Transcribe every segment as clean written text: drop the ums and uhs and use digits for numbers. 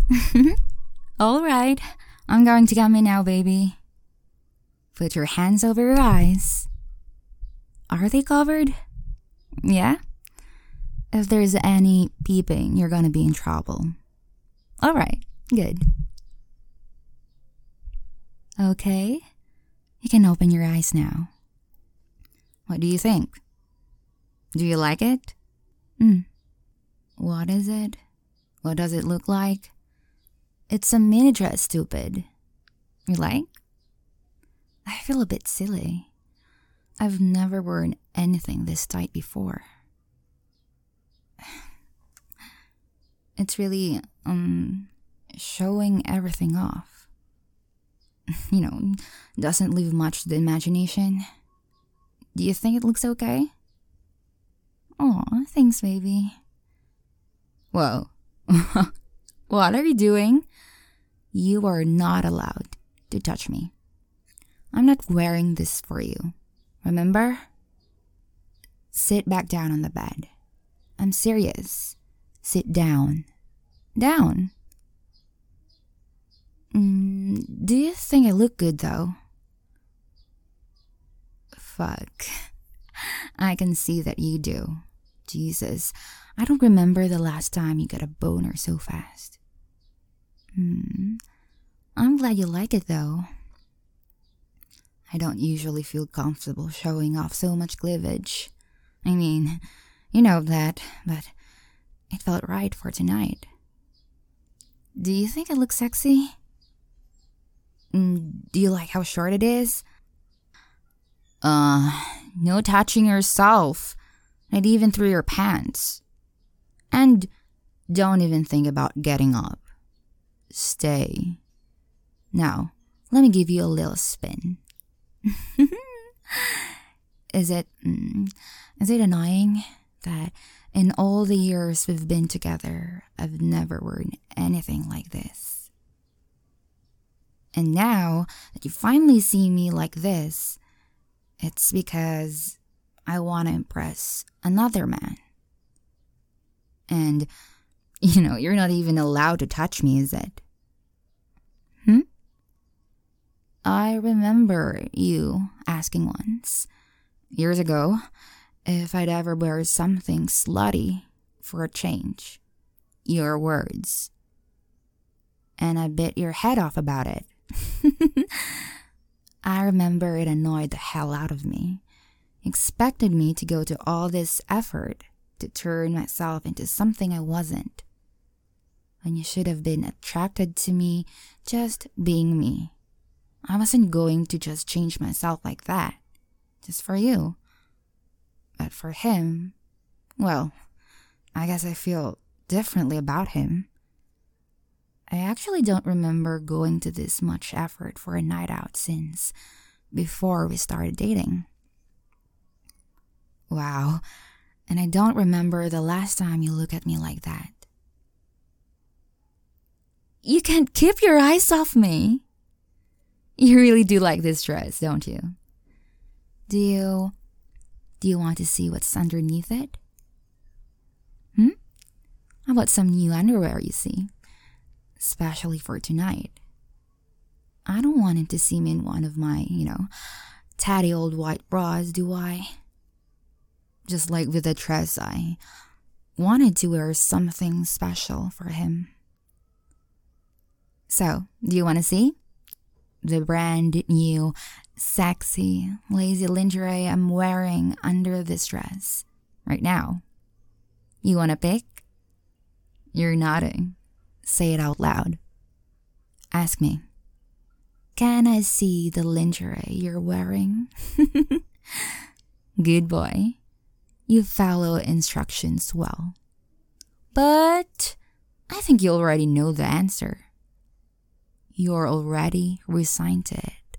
All right, I'm going to come in now, baby. Put your hands over your eyes. Are they covered? Yeah? If there's any peeping, you're gonna be in trouble. All right, good. Okay, you can open your eyes now. What do you think? Do you like it? What is it? What does it look like? It's a mini dress, stupid. You like? I feel a bit silly. I've never worn anything this tight before. It's really, showing everything off. Doesn't leave much to the imagination. Do you think it looks okay? Aw, thanks, baby. Whoa. What are you doing? You are not allowed to touch me. I'm not wearing this for you. Remember? Sit back down on the bed. I'm serious. Sit down. Down. Do you think I look good, though? Fuck. I can see that you do. Jesus, I don't remember the last time you got a boner so fast. I'm glad you like it, though. I don't usually feel comfortable showing off so much cleavage. I mean, you know that, but it felt right for tonight. Do you think I look sexy? Do you like how short it is? No touching yourself. Not even through your pants. And don't even think about getting up. Stay. Now, let me give you a little spin. Is it annoying that in all the years we've been together, I've never worn anything like this? And now that you finally see me like this, it's because I want to impress another man. And, you're not even allowed to touch me, is it? I remember you asking once, years ago, if I'd ever wear something slutty for a change. Your words. And I bit your head off about it. I remember it annoyed the hell out of me. Expected me to go to all this effort to turn myself into something I wasn't. When you should have been attracted to me just being me. I wasn't going to just change myself like that. Just for you. But for him, well, I guess I feel differently about him. I actually don't remember going to this much effort for a night out since before we started dating. Wow, and I don't remember the last time you looked at me like that. You can't keep your eyes off me. You really do like this dress, don't you? Do you want to see what's underneath it? How about some new underwear you see? Especially for tonight. I don't want him to see me in one of my, tatty old white bras, do I? Just like with the dress, I wanted to wear something special for him. So, do you want to see? The brand new, sexy, lazy lingerie I'm wearing under this dress right now. You want to pick? You're nodding. Say it out loud. Ask me. Can I see the lingerie you're wearing? Good boy. You follow instructions well. But I think you already know the answer. You're already resigned to it.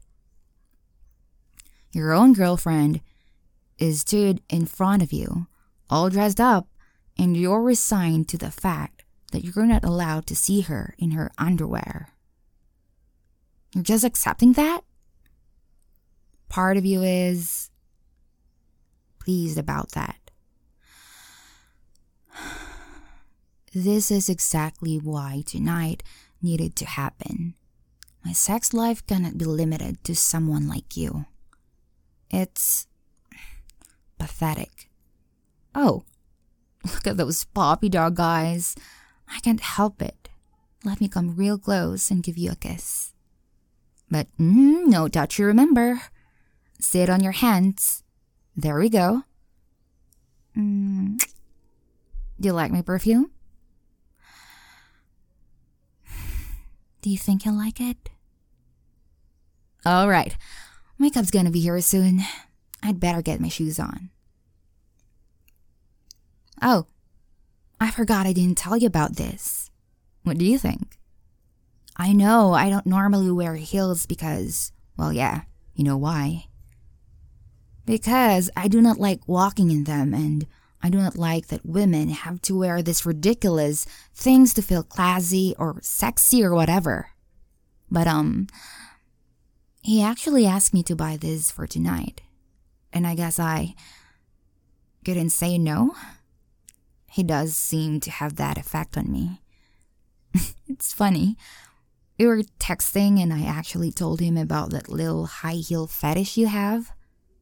Your own girlfriend is stood in front of you, all dressed up, and you're resigned to the fact that you're not allowed to see her in her underwear. You're just accepting that? Part of you is pleased about that. this is exactly why tonight needed to happen. My sex life cannot be limited to someone like you. It's pathetic. Oh, look at those puppy dog eyes. I can't help it. Let me come real close and give you a kiss. But no touchy, remember. Sit on your hands. There we go. Do you like my perfume? Do you think you'll like it? Alright, makeup's gonna be here soon. I'd better get my shoes on. Oh, I forgot I didn't tell you about this. What do you think? I know I don't normally wear heels because, well, yeah, you know why. Because I do not like walking in them, and I do not like that women have to wear these ridiculous things to feel classy or sexy or whatever. But he actually asked me to buy this for tonight, and I guess I couldn't say no. He does seem to have that effect on me. It's funny. We were texting and I actually told him about that little high heel fetish you have.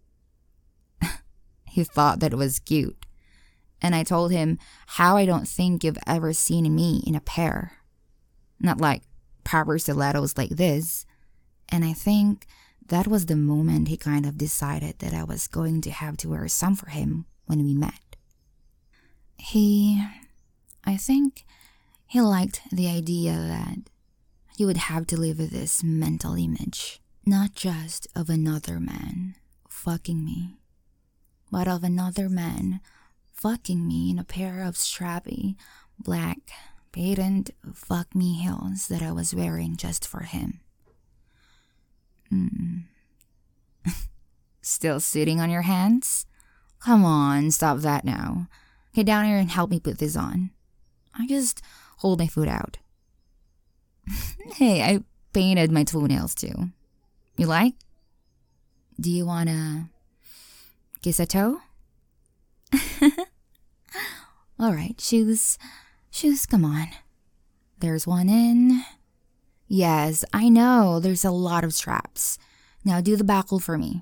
He thought that it was cute. And I told him how I don't think you've ever seen me in a pair. Not like proper stilettos like this. And I think that was the moment he kind of decided that I was going to have to wear some for him when we met. I think he liked the idea that he would have to live with this mental image, not just of another man fucking me, but of another man fucking me in a pair of strappy, black, patent fuck me heels that I was wearing just for him. Still sitting on your hands? Come on, stop that now. Get down here and help me put this on. I just hold my foot out. Hey, I painted my toenails too. You like? Do you wanna kiss a toe? Alright, shoes, come on. There's one in. Yes, I know, there's a lot of straps. Now do the buckle for me.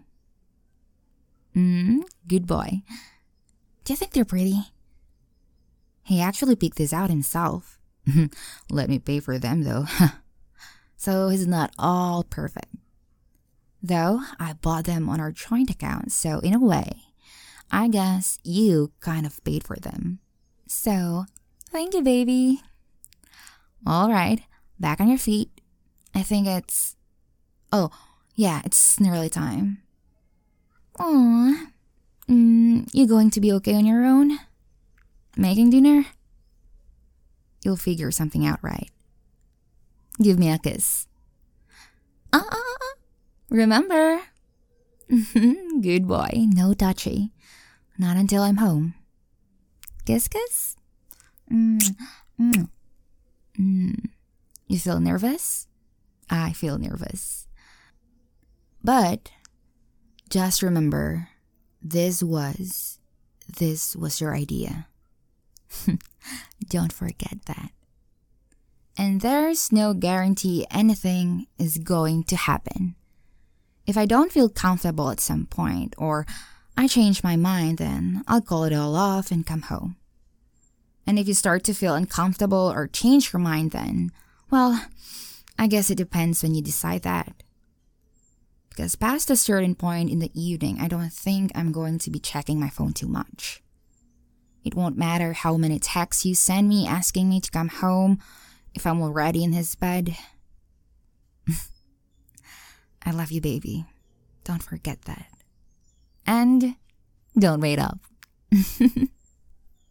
Good boy. Do you think they're pretty? He actually picked this out himself. Let me pay for them though. So he's not all perfect. Though I bought them on our joint account, so in a way, I guess you kind of paid for them. So, thank you, baby. Alright, back on your feet. I think it's... Oh, yeah, it's nearly time. Aww. You going to be okay on your own? Making dinner? You'll figure something out, right? Give me a kiss. Remember? Good boy, no touchy. Not until I'm home. Kiss, kiss? You feel nervous? I feel nervous. But just remember, this was your idea. Don't forget that. And there's no guarantee anything is going to happen. If I don't feel comfortable at some point, or I change my mind, then I'll call it all off and come home. And if you start to feel uncomfortable or change your mind, then, well, I guess it depends when you decide that. Because past a certain point in the evening, I don't think I'm going to be checking my phone too much. It won't matter how many texts you send me asking me to come home if I'm already in his bed. I love you, baby. Don't forget that. And don't wait up.